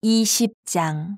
20장.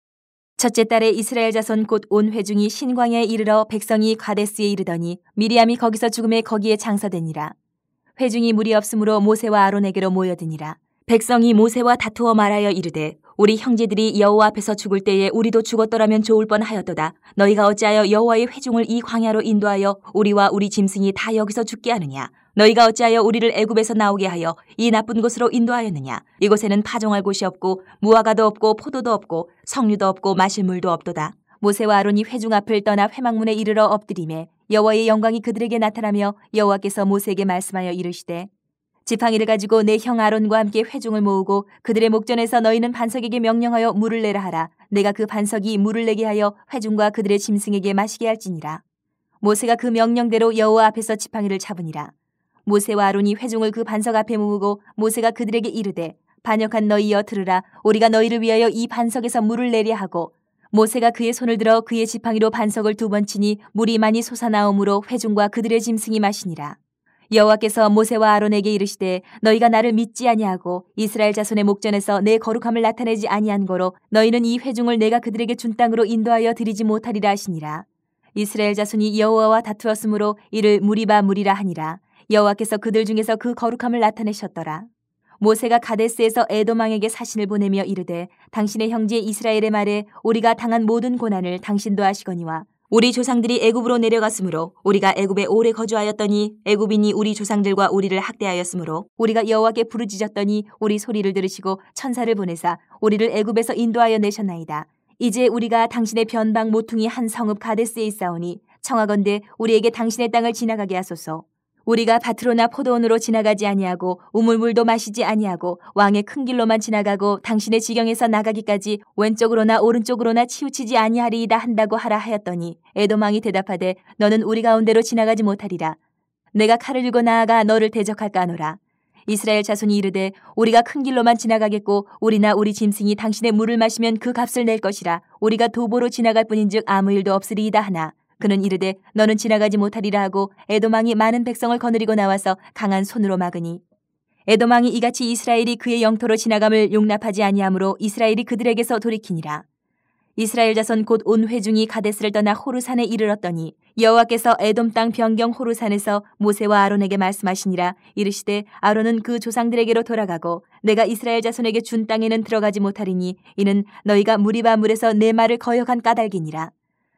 첫째 달에 이스라엘 자손 곧 온 회중이 신광야에 이르러 백성이 가데스에 이르더니 미리암이 거기서 죽음에 거기에 장사되니라. 회중이 무리 없으므로 모세와 아론에게로 모여드니라. 백성이 모세와 다투어 말하여 이르되 우리 형제들이 여호와 앞에서 죽을 때에 우리도 죽었더라면 좋을 뻔하였도다. 너희가 어찌하여 여호와의 회중을 이 광야로 인도하여 우리와 우리 짐승이 다 여기서 죽게 하느냐? 너희가 어찌하여 우리를 애굽에서 나오게 하여 이 나쁜 곳으로 인도하였느냐? 이곳에는 파종할 곳이 없고 무화과도 없고 포도도 없고 석류도 없고 마실 물도 없도다. 모세와 아론이 회중 앞을 떠나 회막문에 이르러 엎드리매 여호와의 영광이 그들에게 나타나며 여호와께서 모세에게 말씀하여 이르시되 지팡이를 가지고 내 형 아론과 함께 회중을 모으고 그들의 목전에서 너희는 반석에게 명령하여 물을 내라 하라. 내가 그 반석이 물을 내게 하여 회중과 그들의 짐승에게 마시게 할지니라. 모세가 그 명령대로 여호와 앞에서 지팡이를 잡으니라. 모세와 아론이 회중을 그 반석 앞에 모으고 모세가 그들에게 이르되 반역한 너희여 들으라. 우리가 너희를 위하여 이 반석에서 물을 내려 하고 모세가 그의 손을 들어 그의 지팡이로 반석을 2번 치니 물이 많이 솟아나오므로 회중과 그들의 짐승이 마시니라. 여호와께서 모세와 아론에게 이르시되 너희가 나를 믿지 아니하고 이스라엘 자손의 목전에서 내 거룩함을 나타내지 아니한 거로 너희는 이 회중을 내가 그들에게 준 땅으로 인도하여 드리지 못하리라 하시니라. 이스라엘 자손이 여호와와 다투었으므로 이를 무리바 무리라 하니라. 여호와께서 그들 중에서 그 거룩함을 나타내셨더라. 모세가 가데스에서 에돔 왕에게 사신을 보내며 이르되 당신의 형제 이스라엘의 말에 우리가 당한 모든 고난을 당신도 아시거니와 우리 조상들이 애굽으로 내려갔으므로 우리가 애굽에 오래 거주하였더니 애굽인이 우리 조상들과 우리를 학대하였으므로 우리가 여호와께 부르짖었더니 우리 소리를 들으시고 천사를 보내사 우리를 애굽에서 인도하여 내셨나이다. 이제 우리가 당신의 변방 모퉁이 한 성읍 가데스에 있사오니 청하건대 우리에게 당신의 땅을 지나가게 하소서. 우리가 밭으로나 포도원으로 지나가지 아니하고 우물물도 마시지 아니하고 왕의 큰 길로만 지나가고 당신의 지경에서 나가기까지 왼쪽으로나 오른쪽으로나 치우치지 아니하리이다 한다고 하라 하였더니 에돔 왕이 대답하되 너는 우리 가운데로 지나가지 못하리라. 내가 칼을 들고 나아가 너를 대적할까 하노라. 이스라엘 자손이 이르되 우리가 큰 길로만 지나가겠고 우리나 우리 짐승이 당신의 물을 마시면 그 값을 낼 것이라. 우리가 도보로 지나갈 뿐인즉 아무 일도 없으리이다 하나. 그는 이르되 너는 지나가지 못하리라 하고 에돔 왕이 많은 백성을 거느리고 나와서 강한 손으로 막으니 에돔 왕이 이같이 이스라엘이 그의 영토로 지나감을 용납하지 아니하므로 이스라엘이 그들에게서 돌이키니라. 이스라엘 자손 곧 온 회중이 가데스를 떠나 호르산에 이르렀더니 여호와께서 에돔 땅 변경 호르산에서 모세와 아론에게 말씀하시니라. 이르시되 아론은 그 조상들에게로 돌아가고 내가 이스라엘 자손에게 준 땅에는 들어가지 못하리니 이는 너희가 무리바 물에서 내 말을 거역한 까닭이니라.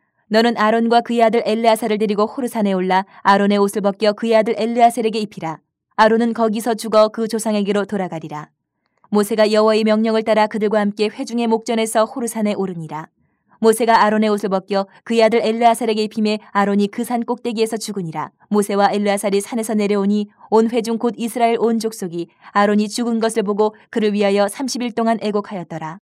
너는 아론과 그의 아들 엘르아살을 데리고 호르산에 올라 아론의 옷을 벗겨 그의 아들 엘르아살에게 입히라. 아론은 거기서 죽어 그 조상에게로 돌아가리라. 모세가 여호와의 명령을 따라 그들과 함께 회중의 목전에서 호르산에 오르니라. 모세가 아론의 옷을 벗겨 그의 아들 엘르아살에게 입히매 아론이 그 산 꼭대기에서 죽으니라. 모세와 엘르아살이 산에서 내려오니 온 회중 곧 이스라엘 온 족속이 아론이 죽은 것을 보고 그를 위하여 30일 동안 애곡하였더라.